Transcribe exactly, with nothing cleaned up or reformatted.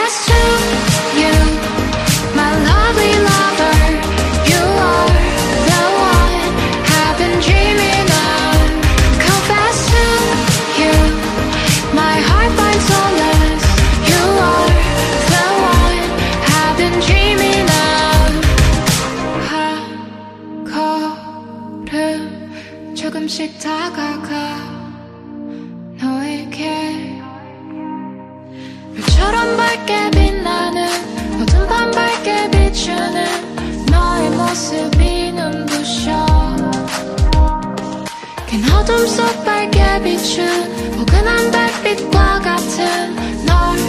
confess to you, my lovely lover, you are the one I've been dreaming of. Confess to you, my heart finds solace. You are the one I've been dreaming of. 한 걸음 조금씩 다가가 너에게 별처럼 밝게 빛나는 어둠 밤 밝게 비추는 너의 모습이 눈부셔. 긴 어둠 속 밝게 비춘 포근한 달빛과 같은 널